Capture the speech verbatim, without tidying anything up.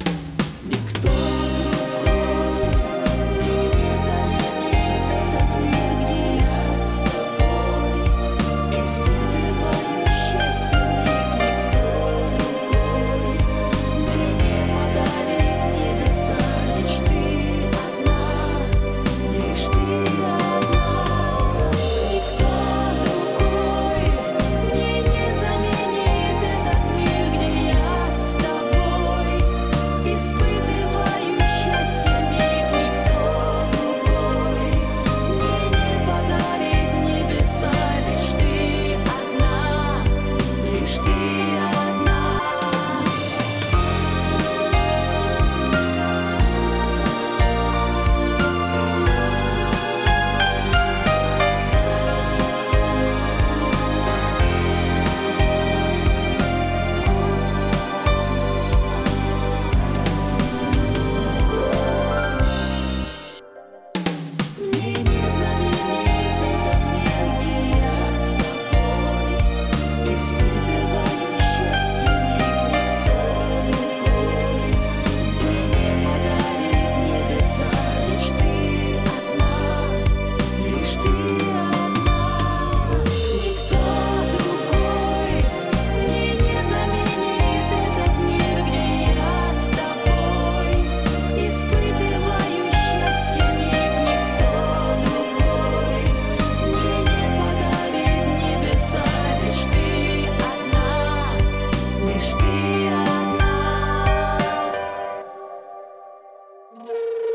Никто другой не заменит этот мир, где я с тобой испытываю счастье миг. Никто другой мне не подарит небеса, лишь ты одна, лишь ты одна. Никто другой мне не заменит этот мир, где я с тобой испытываю счастье миг. Никто другой мне не подарит небеса, лишь ты одна, лишь ты одна. Мне не заменит этот мир, где я с тобой испытываю счастье миг. Никто другой мне не подарит небеса, лишь ты одна, лишь ты одна. Никто другой мне не заменит этот мир, где я с тобой испытываю счастье миг. Никто другой мне не подарит небеса, лишь ты одна, лишь ты одна.